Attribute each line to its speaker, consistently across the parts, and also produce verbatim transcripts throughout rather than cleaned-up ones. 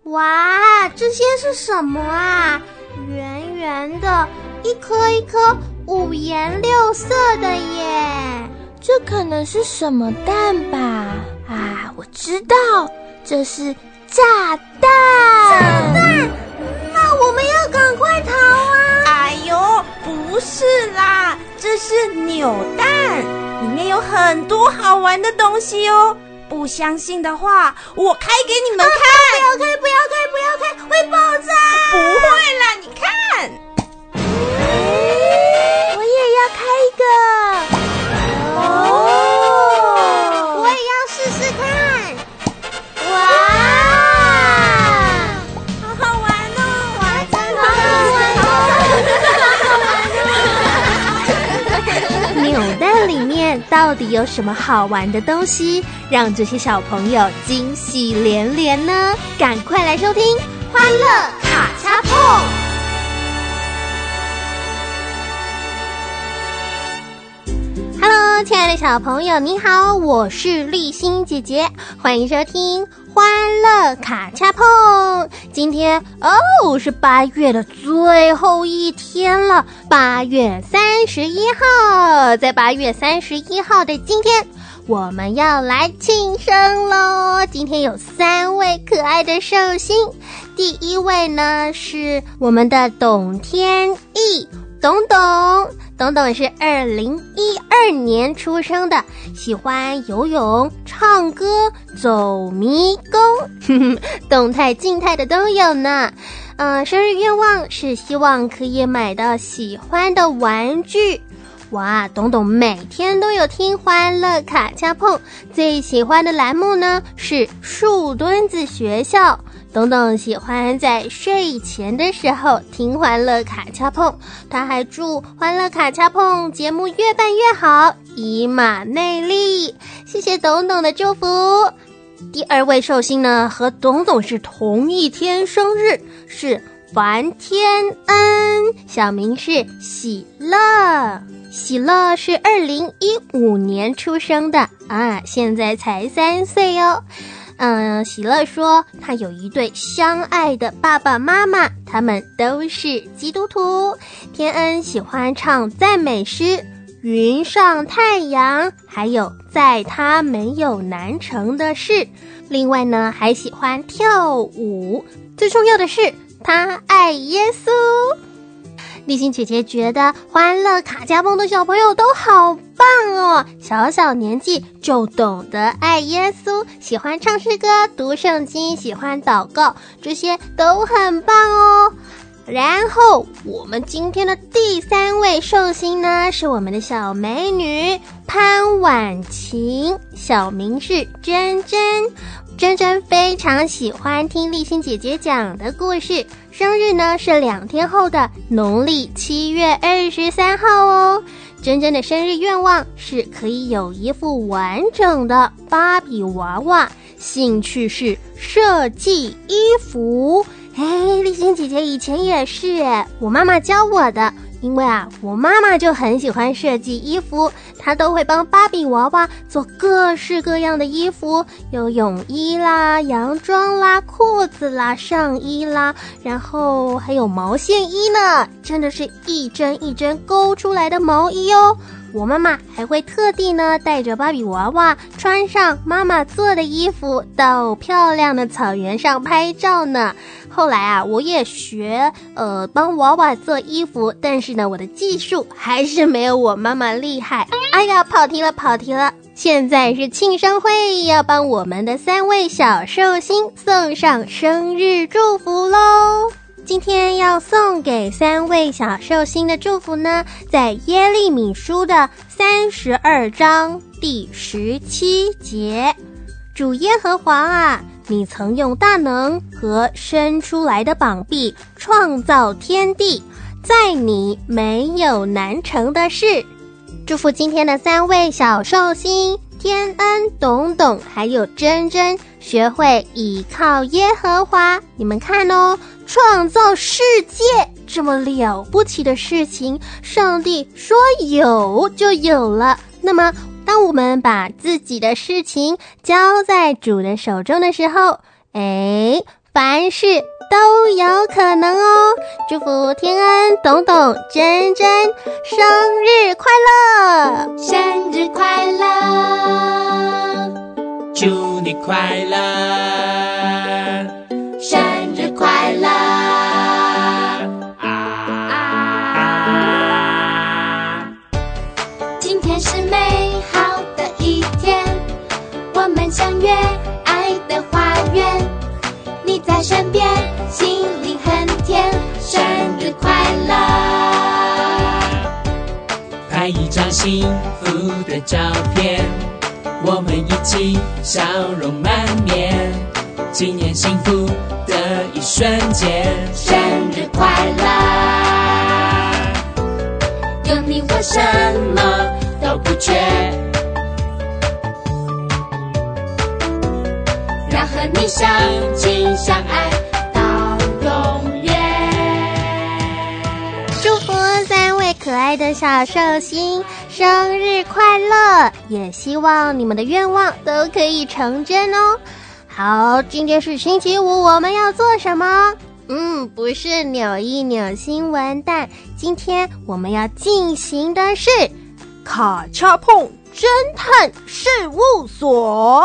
Speaker 1: 哇，这些是什么啊？圆圆的，一颗一颗五颜六色的耶。
Speaker 2: 这可能是什么蛋吧？啊，我知道，这是炸弹。
Speaker 1: 炸弹？那我们要赶快逃啊！
Speaker 3: 哎呦，不是啦，这是扭蛋，里面有很多好玩的东西哦。不相信的话，我开给你们看。
Speaker 1: 啊、不要开，不要开，不要开，会爆炸！
Speaker 3: 不会啦，你看。
Speaker 2: 我也要开一个。
Speaker 1: 哦，我也要试试看。哇，
Speaker 3: 好好玩哦！
Speaker 1: 哇，真的好好玩哦！
Speaker 4: 扭蛋里面到底有什么好玩的东西，让这些小朋友惊喜连连呢？赶快来收听《
Speaker 1: 欢乐卡恰碰》。
Speaker 4: Hello， 亲爱的小朋友，你好，我是立欣姐姐，欢迎收听欢乐卡恰碰。今天哦是八月的最后一天了，八月三十一号，在八月三十一号的今天，我们要来庆生咯。今天有三位可爱的寿星，第一位呢是我们的董天意，董董。董董是二零一二年出生的，喜欢游泳、唱歌、走迷宫，哼哼，动态静态的都有呢。呃，生日愿望是希望可以买到喜欢的玩具。哇，董董每天都有听欢乐卡恰碰，最喜欢的栏目呢是树墩子学校。董董喜欢在睡前的时候听欢乐卡恰碰，他还祝欢乐卡恰碰节目越办越好，以马内利。谢谢董董的祝福。第二位寿星呢和董董是同一天生日，是樊天恩，小名是喜乐。喜乐是二零一五年出生的啊，现在才三岁哦。嗯，喜乐说他有一对相爱的爸爸妈妈，他们都是基督徒。天恩喜欢唱赞美诗，云上太阳，还有在他没有难成的事。另外呢，还喜欢跳舞，最重要的是他爱耶稣。立欣姐姐觉得欢乐卡恰碰的小朋友都好棒哦，小小年纪就懂得爱耶稣，喜欢唱诗歌、读圣经，喜欢祷告，这些都很棒哦。然后我们今天的第三位寿星呢，是我们的小美女潘婉晴，小名是珍珍。珍珍非常喜欢听立欣姐姐讲的故事，生日呢是两天后的农历七月二十三号哦。珍珍的生日愿望是可以有一副完整的芭比娃娃，兴趣是设计衣服。哎，立欣姐姐以前也是耶，我妈妈教我的。因为啊，我妈妈就很喜欢设计衣服，她都会帮芭比娃娃做各式各样的衣服，有泳衣啦、洋装啦、裤子啦、上衣啦，然后还有毛线衣呢，真的是一针一针勾出来的毛衣哦。我妈妈还会特地呢带着芭比娃娃穿上妈妈做的衣服到漂亮的草原上拍照呢。后来啊，我也学呃帮娃娃做衣服，但是呢我的技术还是没有我妈妈厉害。哎呀，跑题了跑题了。现在是庆生会，要帮我们的三位小寿星送上生日祝福咯。今天要送给三位小寿星的祝福呢，在耶利米书的三十二章第十七节。主耶和华啊，你曾用大能和伸出来的膀臂创造天地，在你没有难成的事。祝福今天的三位小寿星天恩、董董还有珍珍学会倚靠耶和华。你们看哦，创造世界这么了不起的事情，上帝说有就有了。那么当我们把自己的事情交在主的手中的时候，诶， 凡事都有可能哦！祝福天恩、董董、珍珍生日快乐！
Speaker 2: 生日快乐！
Speaker 5: 祝你快乐！
Speaker 2: 生日快乐！
Speaker 5: 啊啊！
Speaker 2: 今天是美好的一天，我们相约爱的花园。你在身边，心里很甜，生日快乐！
Speaker 5: 拍一张幸福的照片，我们一起笑容满面，纪念幸福的一瞬间，
Speaker 2: 生日快乐！有你我什么都不缺，让和你相亲相爱到永远。
Speaker 4: 祝福三位可爱的小寿星生日快乐，也希望你们的愿望都可以成真哦。好，今天是星期五，我们要做什么？嗯，不是扭一扭新闻蛋，今天我们要进行的是
Speaker 3: 卡恰碰侦探事务所。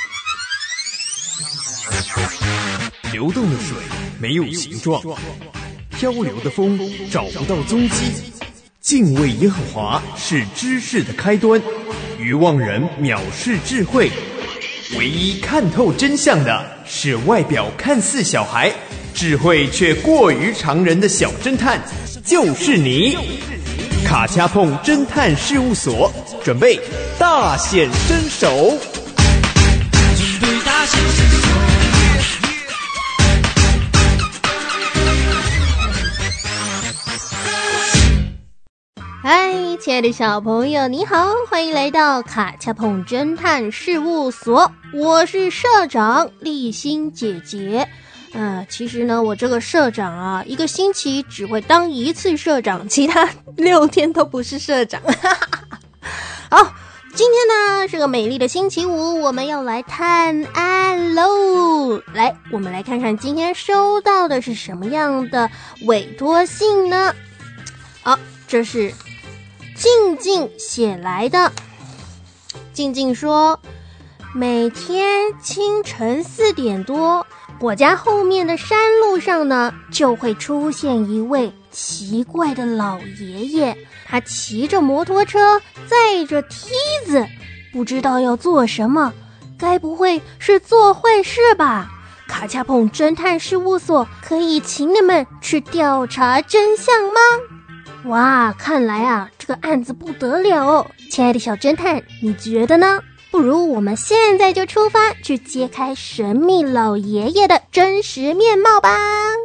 Speaker 6: 流动的水没有形状，漂流的风找不到踪迹。敬畏耶和华是知识的开端，愚妄人藐视智慧。唯一看透真相的是外表看似小孩，智慧却过于常人的小侦探，就是你。卡恰碰侦探事务所准备大显身手。
Speaker 5: 军队大显身手。
Speaker 4: 嗨，亲爱的小朋友，你好，欢迎来到卡恰碰侦探事务所，我是社长立新姐姐。呃，其实呢，我这个社长啊，一个星期只会当一次社长，其他六天都不是社长。好，今天呢是个美丽的星期五，我们要来探案喽。来，我们来看看今天收到的是什么样的委托信呢？好，这是静静写来的。静静说，每天清晨四点多，我家后面的山路上呢，就会出现一位奇怪的老爷爷，他骑着摩托车，载着梯子，不知道要做什么，该不会是做坏事吧？卡恰碰侦探事务所可以请你们去调查真相吗？哇，看来啊，这个案子不得了哦！亲爱的小侦探，你觉得呢？不如我们现在就出发，去揭开神秘老爷爷的真实面貌吧！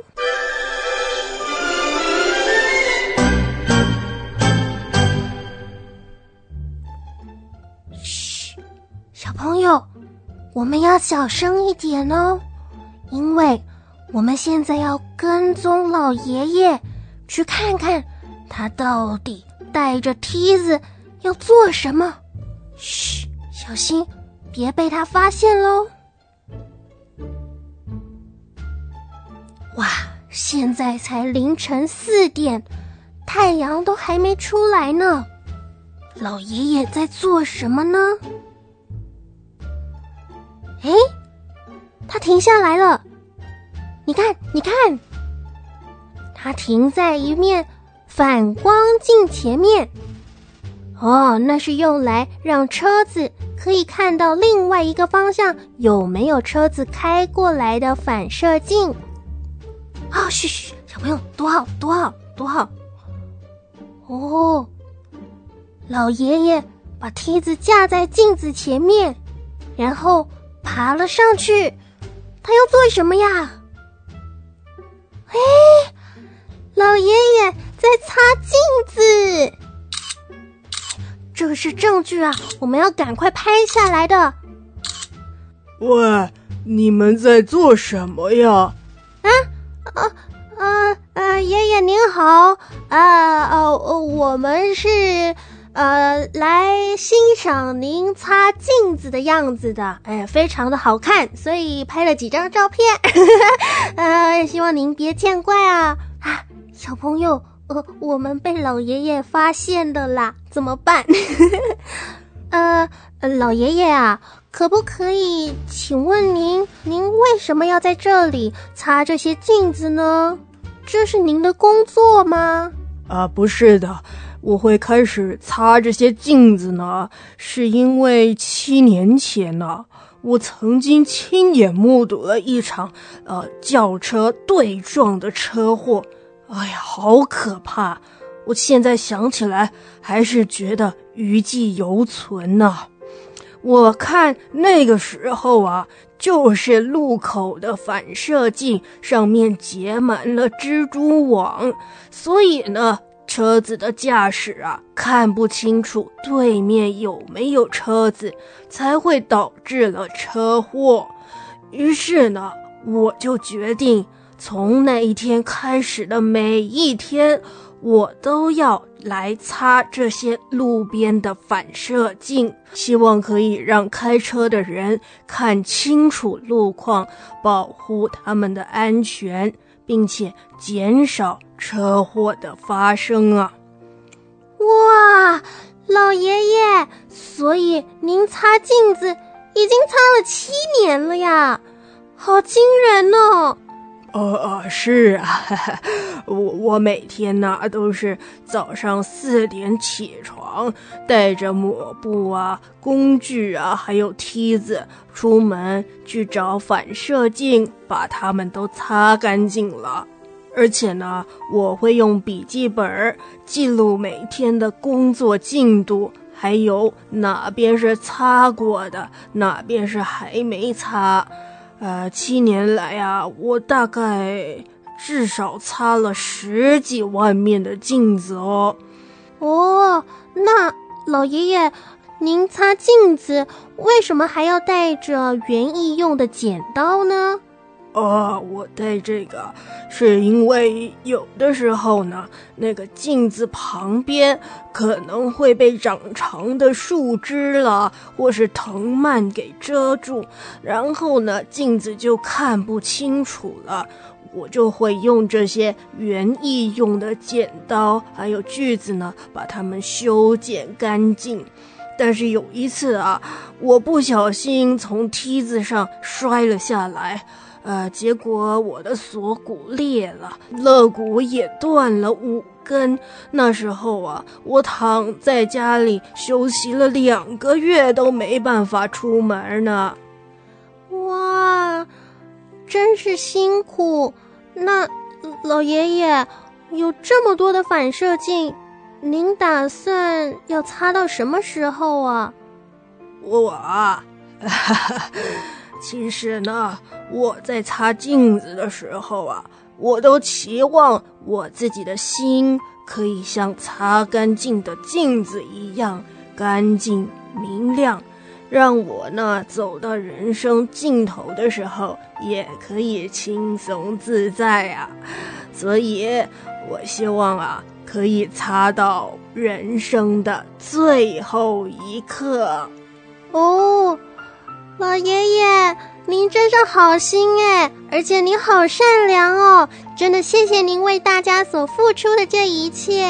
Speaker 4: 嘘，小朋友，我们要小声一点哦，因为我们现在要跟踪老爷爷，去看看他到底带着梯子要做什么？嘘，小心，别被他发现喽！哇，现在才凌晨四点，太阳都还没出来呢。老爷爷在做什么呢？诶，他停下来了。你看，你看，他停在一面反光镜前面。哦，那是用来让车子可以看到另外一个方向有没有车子开过来的反射镜。哦，嘘嘘，小朋友，多好，多好，多好。哦，老爷爷把梯子架在镜子前面，然后爬了上去。他要做什么呀？哎，老爷爷在擦镜子。这是证据啊，我们要赶快拍下来的。
Speaker 3: 喂，你们在做什么呀？
Speaker 4: 啊啊啊啊！爷爷您好啊啊！我们是呃，来欣赏您擦镜子的样子的，哎，非常的好看，所以拍了几张照片，呃，希望您别见怪啊！啊，小朋友，呃，我们被老爷爷发现了啦，怎么办？呃，老爷爷啊，可不可以请问您，您为什么要在这里擦这些镜子呢？这是您的工作吗？
Speaker 7: 啊，不是的。我会开始擦这些镜子呢，是因为七年前呢，我曾经亲眼目睹了一场呃轿车对撞的车祸。哎呀，好可怕！我现在想起来还是觉得余悸犹存呢。我看那个时候啊，就是路口的反射镜上面结满了蜘蛛网，所以呢车子的驾驶啊，看不清楚对面有没有车子，才会导致了车祸。于是呢，我就决定从那一天开始的每一天，我都要来擦这些路边的反射镜，希望可以让开车的人看清楚路况，保护他们的安全，并且减少车祸的发生啊！
Speaker 4: 哇，老爷爷，所以您擦镜子已经擦了七年了呀，好惊人哦！
Speaker 7: 呃呃，是啊，呵呵我我每天呢都是早上四点起床，带着抹布啊、工具啊，还有梯子出门去找反射镜，把它们都擦干净了。而且呢，我会用笔记本记录每天的工作进度，还有哪边是擦过的，哪边是还没擦。呃，七年来啊，我大概至少擦了十几万面的镜子哦。
Speaker 4: 哦，那老爷爷，您擦镜子为什么还要带着园艺用的剪刀呢？
Speaker 7: 哦，我带这个是因为有的时候呢，那个镜子旁边可能会被长长的树枝了，或是藤蔓给遮住，然后呢，镜子就看不清楚了。我就会用这些园艺用的剪刀还有锯子呢，把它们修剪干净。但是有一次啊，我不小心从梯子上摔了下来，呃，结果我的锁骨裂了，肋骨也断了五根。那时候啊，我躺在家里休息了两个月都没办法出门呢。
Speaker 4: 哇，真是辛苦。那老爷爷，有这么多的反射镜，您打算要擦到什么时候啊？
Speaker 7: 我啊，哈哈，其实呢，我在擦镜子的时候啊，我都期望我自己的心可以像擦干净的镜子一样干净明亮，让我呢走到人生尽头的时候也可以轻松自在啊。所以我希望啊，可以擦到人生的最后一刻。
Speaker 4: 哦，老爷爷，您真是好心哎，而且您好善良哦，真的谢谢您为大家所付出的这一切。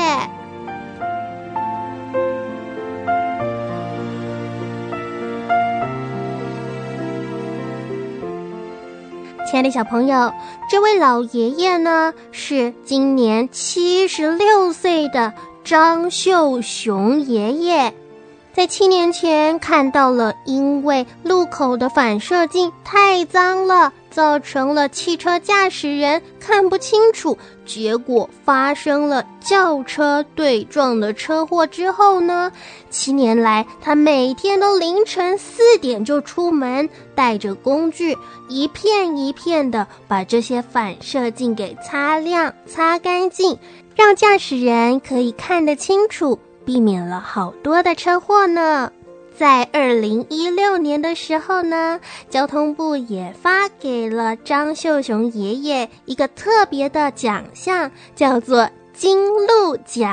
Speaker 4: 亲爱的小朋友，这位老爷爷呢，是今年七十六岁的张秀雄爷爷。在七年前看到了因为路口的反射镜太脏了，造成了汽车驾驶人看不清楚，结果发生了轿车对撞的车祸之后呢，七年来他每天都凌晨四点就出门，带着工具一片一片的把这些反射镜给擦亮擦干净，让驾驶人可以看得清楚，避免了好多的车祸呢。在二零一六年的时候呢，交通部也发给了张秀雄爷爷一个特别的奖项，叫做金鹿奖。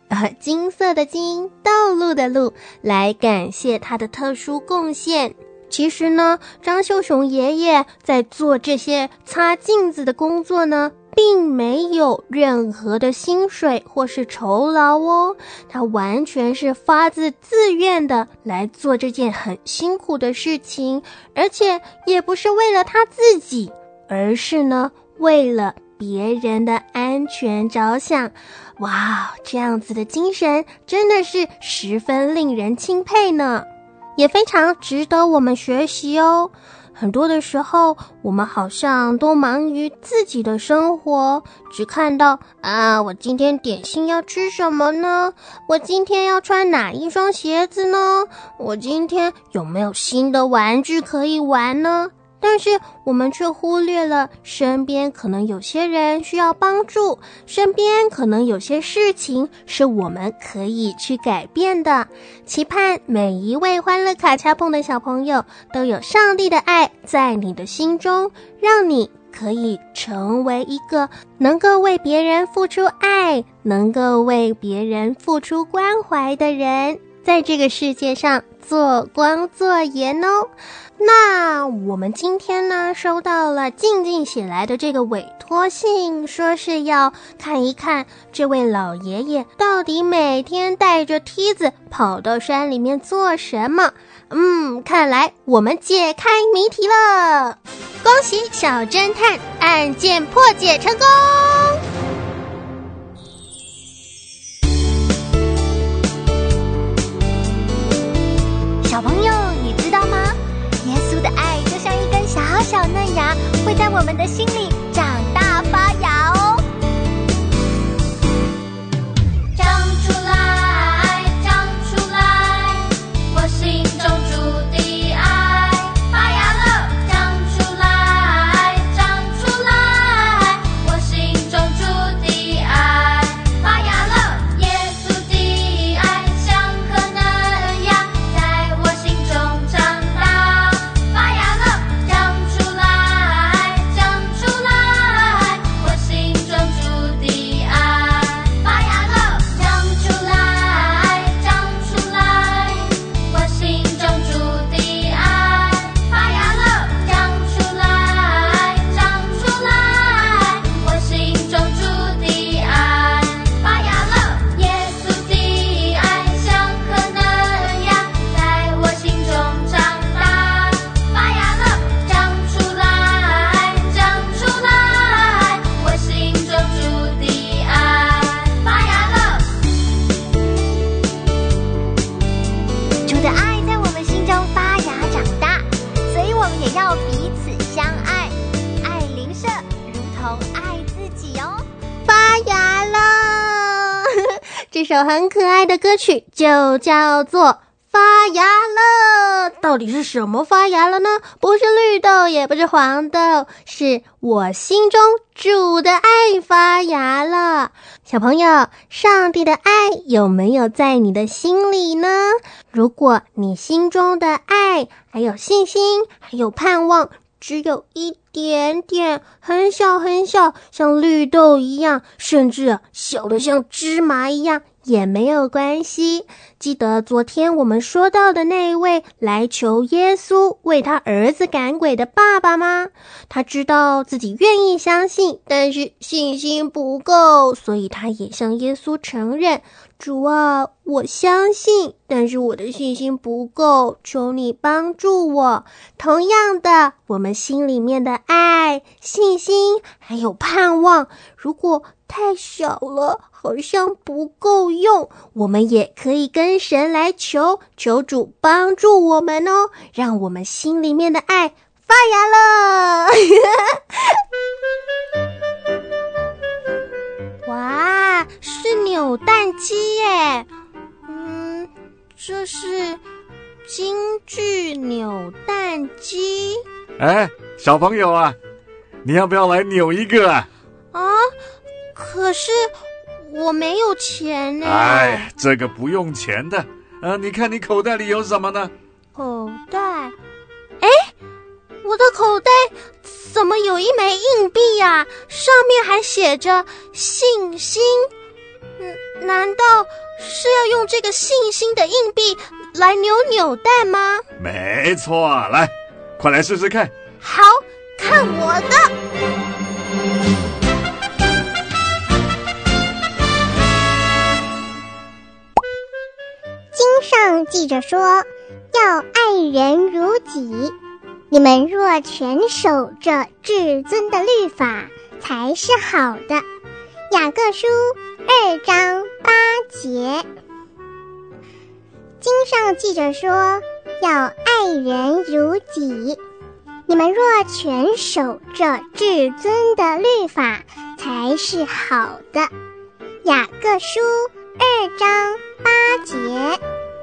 Speaker 4: 呃，金色的金，道路的路，来感谢他的特殊贡献。其实呢，张秀雄爷爷在做这些擦镜子的工作呢，并没有任何的薪水或是酬劳哦，他完全是发自自愿的来做这件很辛苦的事情，而且也不是为了他自己，而是呢，为了别人的安全着想。哇，这样子的精神真的是十分令人钦佩呢，也非常值得我们学习哦。很多的时候，我们好像都忙于自己的生活，只看到啊，我今天点心要吃什么呢？我今天要穿哪一双鞋子呢？我今天有没有新的玩具可以玩呢？但是我们却忽略了身边可能有些人需要帮助，身边可能有些事情是我们可以去改变的。期盼每一位欢乐卡恰碰的小朋友都有上帝的爱在你的心中，让你可以成为一个能够为别人付出爱，能够为别人付出关怀的人，在这个世界上做光做盐哦。那我们今天呢，收到了静静写来的这个委托信，说是要看一看这位老爷爷到底每天带着梯子跑到山里面做什么。嗯，看来我们解开谜题了，恭喜小侦探，案件破解成功。
Speaker 2: 小朋友，你知道吗？耶稣的爱就像一根小小嫩芽，会在我们的心里长大发芽哦。长出来，长出来，我心中住的爱发芽了。长出来，长出来，我心中住的爱发芽了。耶稣的爱像颗嫩芽，在我心中长大。
Speaker 4: 这首很可爱的歌曲就叫做发芽了。到底是什么发芽了呢？不是绿豆，也不是黄豆，是我心中主的爱发芽了。小朋友，上帝的爱有没有在你的心里呢？如果你心中的爱还有信心还有盼望只有一点点，很小很小，像绿豆一样，甚至小的像芝麻一样，也没有关系。记得昨天我们说到的那一位来求耶稣为他儿子赶鬼的爸爸吗？他知道自己愿意相信，但是信心不够，所以他也向耶稣承认，主啊，我相信，但是我的信心不够，求你帮助我。同样的，我们心里面的爱、信心还有盼望，如果太小了，好像不够用，我们也可以跟神来求，求主帮助我们哦，让我们心里面的爱发芽了。哇，是扭蛋机耶！嗯，这是京剧扭蛋机。
Speaker 8: 哎，小朋友啊，你要不要来扭一个啊？
Speaker 4: 啊，可是我没有钱呢。
Speaker 8: 哎，这个不用钱的。啊，你看你口袋里有什么呢？
Speaker 4: 口袋？哎，我的口袋怎么有一枚硬币呀？上面还写着信心。 嗯，难道是要用这个信心的硬币来扭扭蛋吗？
Speaker 8: 没错，来，快来试试看。
Speaker 1: 好，看我的！
Speaker 9: 经上记着说，要爱人如己。你们若全守这至尊的律法，才是好的。雅各书二章八节。经上记着说，要爱人如己。你们若全守这至尊的律法，才是好的。雅各书二章八节。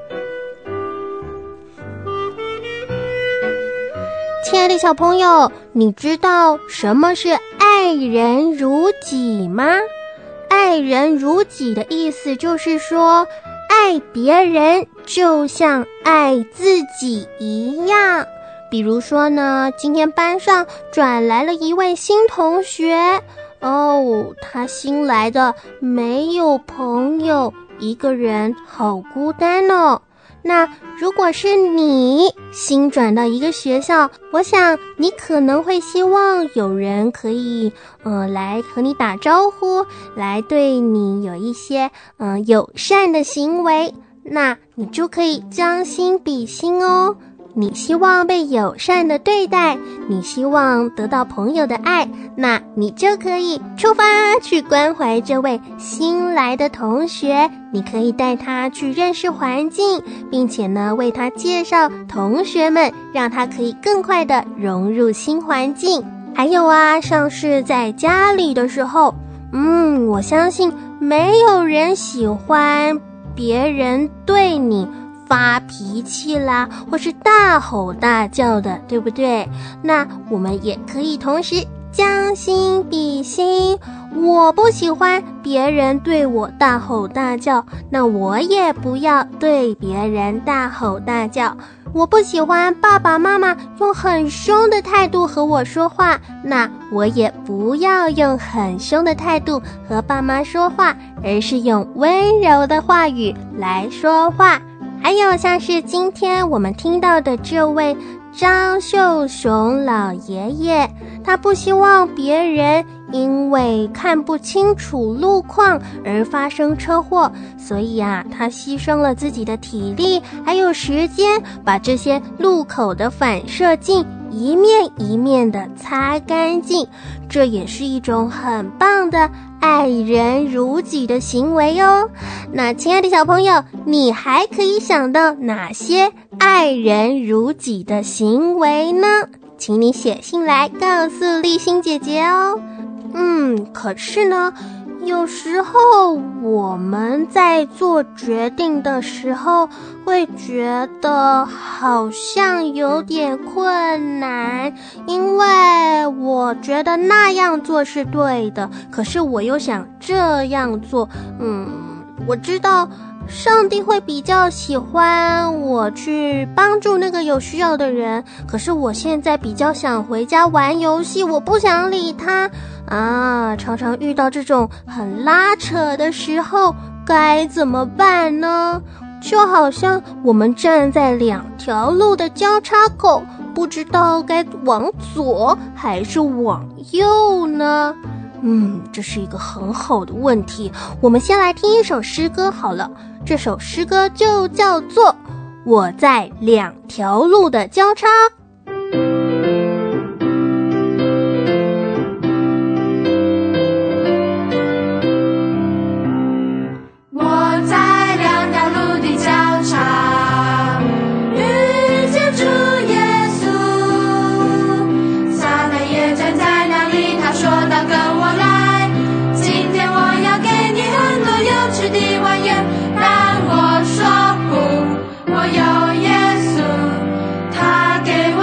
Speaker 4: 亲爱的小朋友，你知道什么是爱人如己吗？爱人如己的意思就是说，爱别人就像爱自己一样。比如说呢，今天班上转来了一位新同学，哦，他新来的，没有朋友，一个人好孤单哦。那如果是你新转到一个学校，我想你可能会希望有人可以呃来和你打招呼，来对你有一些呃友善的行为，那你就可以将心比心哦。你希望被友善的对待，你希望得到朋友的爱，那你就可以出发去关怀这位新来的同学，你可以带他去认识环境，并且呢为他介绍同学们，让他可以更快地融入新环境。还有啊，像是在家里的时候，嗯，我相信没有人喜欢别人对你发脾气啦，或是大吼大叫的，对不对？那我们也可以同时将心比心，我不喜欢别人对我大吼大叫，那我也不要对别人大吼大叫。我不喜欢爸爸妈妈用很凶的态度和我说话，那我也不要用很凶的态度和爸妈说话，而是用温柔的话语来说话。还有像是今天我们听到的这位张秀雄老爷爷，他不希望别人因为看不清楚路况而发生车祸，所以啊，他牺牲了自己的体力还有时间，把这些路口的反射镜一面一面的擦干净，这也是一种很棒的爱人如己的行为哦。那亲爱的小朋友，你还可以想到哪些爱人如己的行为呢？请你写信来告诉丽欣姐姐哦。嗯，可是呢，有时候我们在做决定的时候会觉得好像有点困难，因为我觉得那样做是对的，可是我又想这样做。嗯，我知道上帝会比较喜欢我去帮助那个有需要的人，可是我现在比较想回家玩游戏，我不想理他啊。常常遇到这种很拉扯的时候，该怎么办呢？就好像我们站在两条路的交叉口，不知道该往左还是往右呢？嗯，这是一个很好的问题。我们先来听一首诗歌好了，这首诗歌就叫做《我在两条路的交叉》。
Speaker 2: 我在两条路的交叉遇见主耶稣，撒旦也站在那里，他说道跟我来，今天我要给你很多有趣的玩意，但我说不，我有耶稣，他给我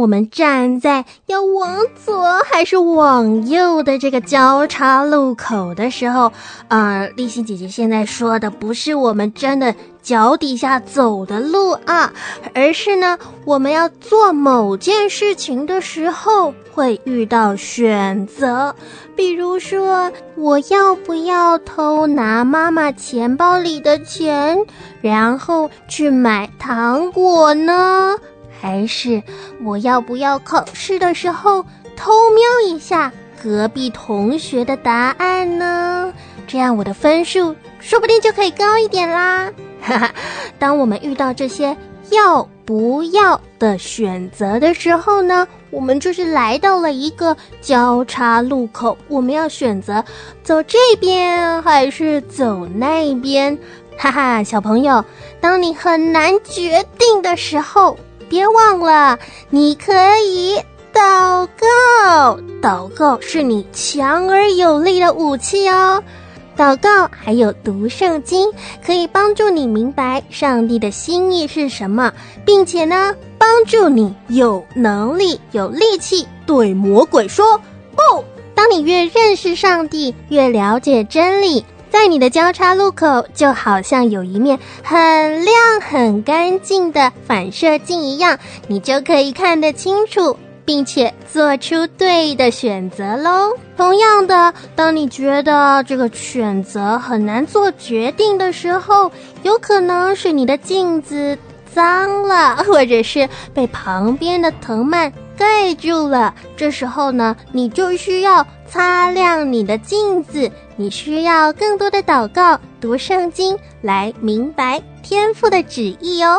Speaker 4: 我们站在要往左还是往右的这个交叉路口的时候，呃，立新姐姐现在说的不是我们真的脚底下走的路啊，而是呢，我们要做某件事情的时候会遇到选择。比如说，我要不要偷拿妈妈钱包里的钱，然后去买糖果呢？还是我要不要考试的时候偷瞄一下隔壁同学的答案呢？这样我的分数说不定就可以高一点啦。哈哈，当我们遇到这些要不要的选择的时候呢，我们就是来到了一个交叉路口，我们要选择走这边还是走那边。哈哈，小朋友，当你很难决定的时候，别忘了你可以祷告，祷告是你强而有力的武器哦。祷告还有读圣经，可以帮助你明白上帝的心意是什么，并且呢，帮助你有能力有力气对魔鬼说不。当你越认识上帝，越了解真理，在你的交叉路口就好像有一面很亮很干净的反射镜一样，你就可以看得清楚并且做出对的选择咯。同样的，当你觉得这个选择很难做决定的时候，有可能是你的镜子脏了，或者是被旁边的藤蔓盖住了。这时候呢，你就需要擦亮你的镜子，你需要更多的祷告、读圣经来明白天父的旨意哦。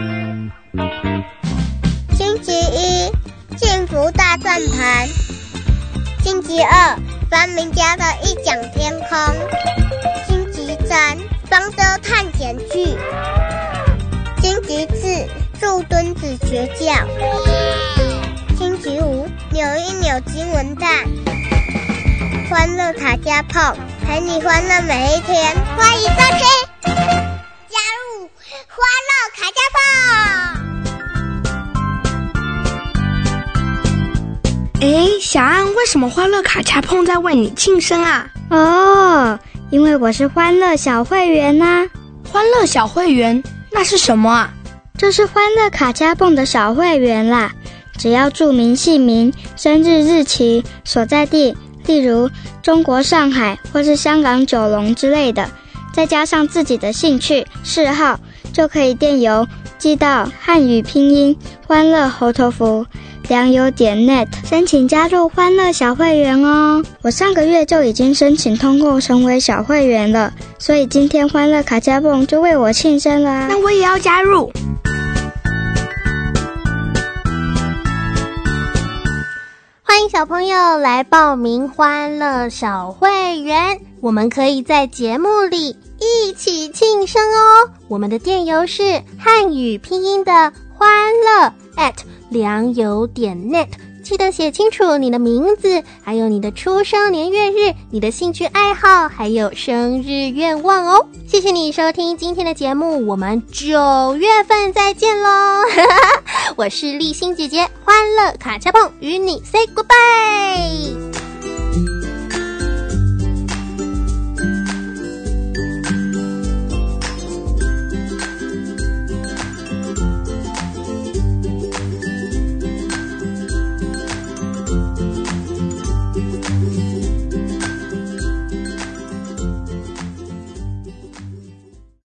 Speaker 9: 星期一，幸福大转盘。星期二，发明家的异想天空。星期三，方舟探险记。星期四，树墩子学校。星期五，扭一扭金文蛋。欢乐卡加碰，陪你欢乐每一天。欢迎收听，加入欢乐卡加碰。
Speaker 10: 诶，小安，为什么欢乐卡恰碰在为你庆生啊？
Speaker 11: 哦，因为我是欢乐小会员啊。
Speaker 10: 欢乐小会员，那是什么啊？
Speaker 11: 这是欢乐卡恰碰的小会员啦。只要注明姓名、生日日期、所在地，例如中国上海或是香港九龙之类的，再加上自己的兴趣嗜好，就可以电邮寄到汉语拼音欢乐猴头符良友点 net 申请加入欢乐小会员哦。我上个月就已经申请通过成为小会员了，所以今天欢乐卡加蹦就为我庆生啦。
Speaker 10: 那我也要加入。
Speaker 4: 欢迎小朋友来报名欢乐小会员，我们可以在节目里一起庆生哦。我们的电邮是汉语拼音的欢乐 at 良友点 net， 记得写清楚你的名字，还有你的出生年月日，你的兴趣爱好，还有生日愿望哦。谢谢你收听今天的节目，我们九月份再见咯。我是立新姐姐，欢乐卡恰碰与你 say goodbye。